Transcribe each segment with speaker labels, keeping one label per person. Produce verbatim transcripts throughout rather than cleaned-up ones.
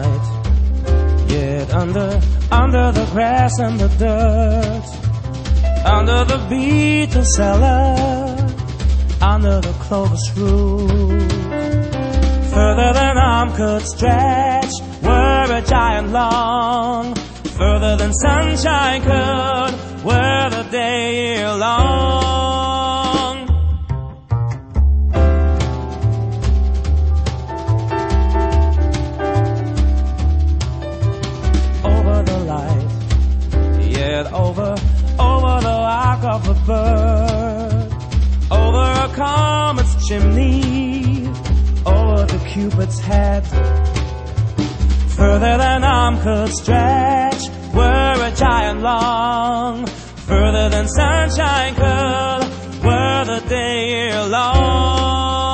Speaker 1: light, yet under, under the grass and the dirt, under the beetle cellar, under the clover's root, further than arm could stretch, were a giant long, further than sunshine could, were the day year long. Over the light, yet over, over the arc of a bird, over a comet's chimney, over the Cupid's head, further than arm could stretch, were a giant long, further than sunshine could, were the day year long.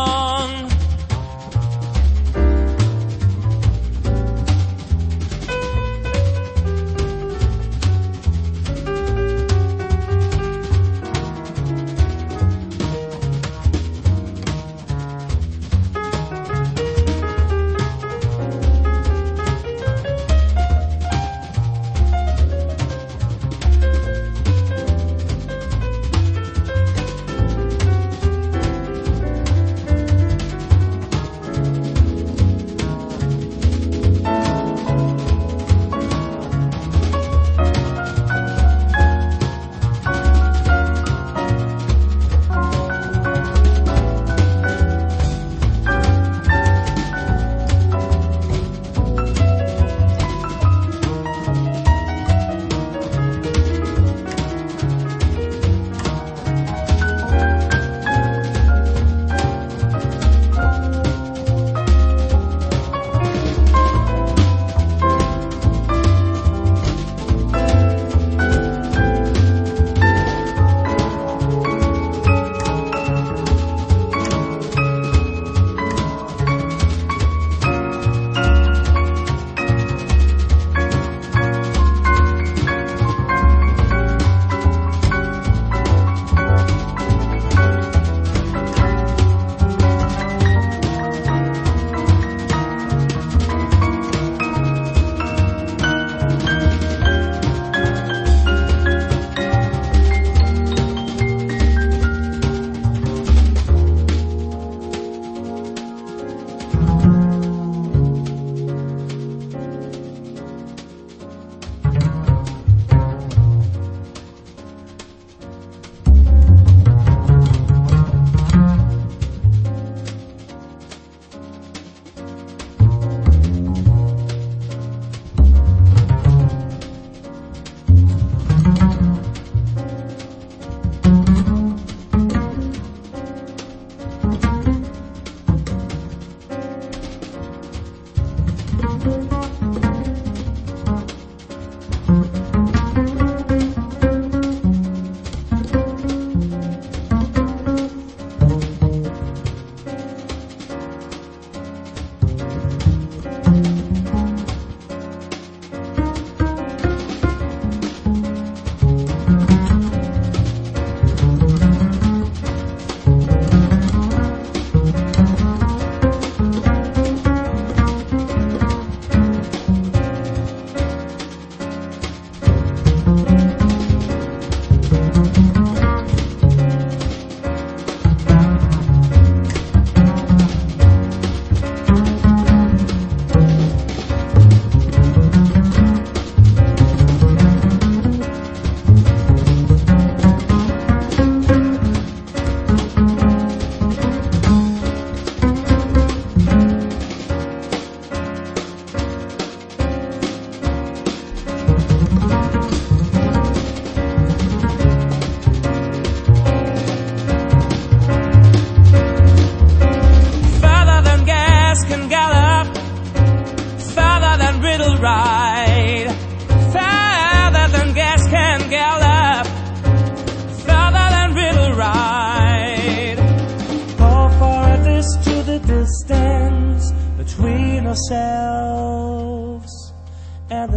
Speaker 2: ourselves and the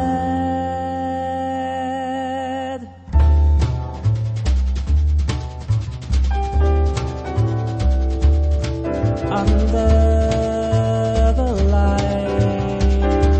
Speaker 2: dead. Under the light,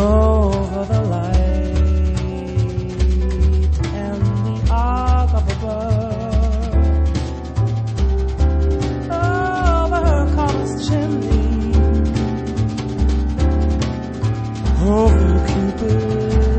Speaker 1: over the light and the arc of a bird, over her comet's chimney, over Cupid